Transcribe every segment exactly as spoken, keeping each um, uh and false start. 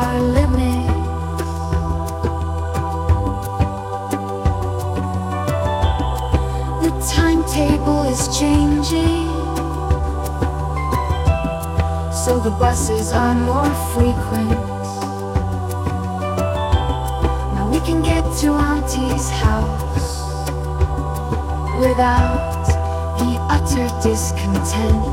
our limit. The timetable is changing, so the buses are more frequent. Now we can get to Auntie's house without the utter discontent.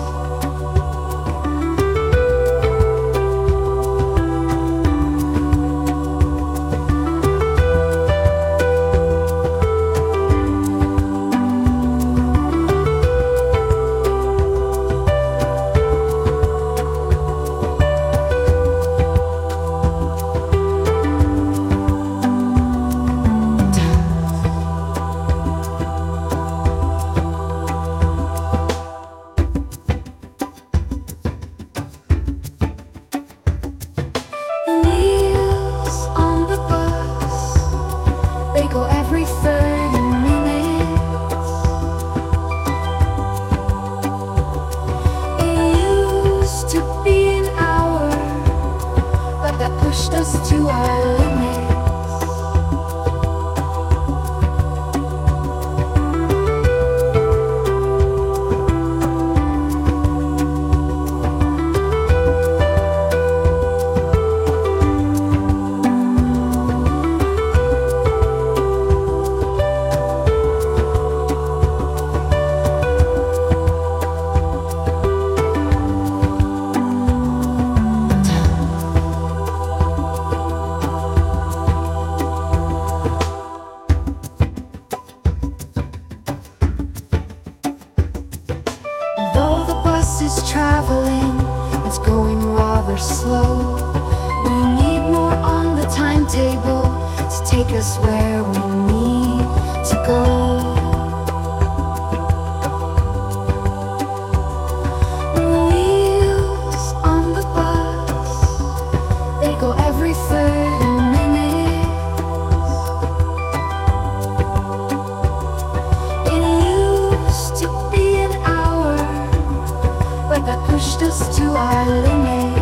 Every thirty minutes. It used to be an hour, but that pushed us to our limits. Is traveling, it's going rather slow. We need more on the timetable to take us where we need to go. The wheels on the bus, they go every thirty minutes. It used to be an hour, but that pushed us to our limits.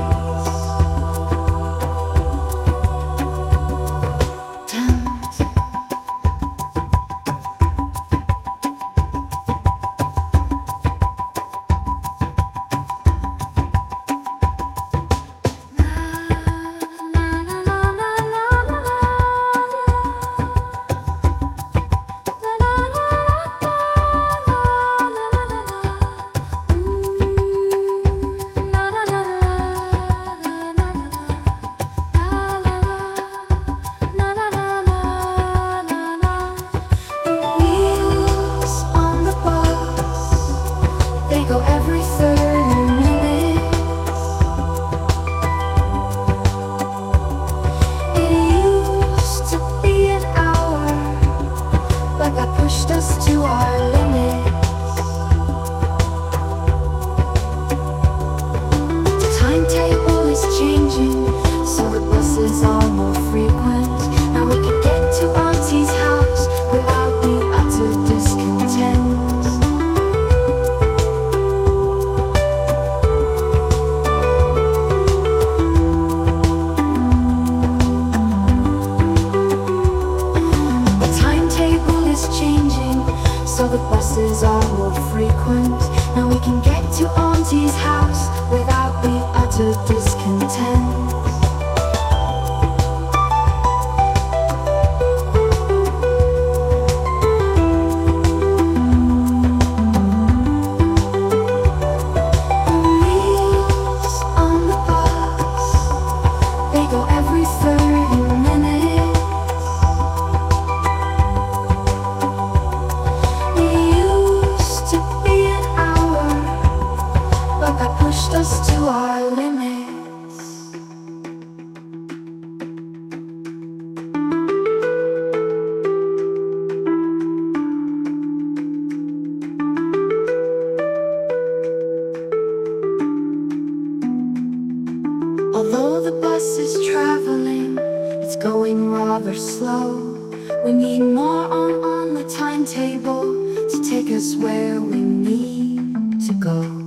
Go every thirty minutes. It used to be an hour, but that pushed us to our limits. The timetable is changing, so the buses are more frequent. Now we can get to Auntie's house without the utter discontent. So the buses are more frequent. Now we can get to Auntie's house without the utter discontent. The wheels on the bus, they go every thirty minutes. Pushed us to our limits. Although the bus is traveling, it's going rather slow. We need more on, on the timetable to take us where we need to go.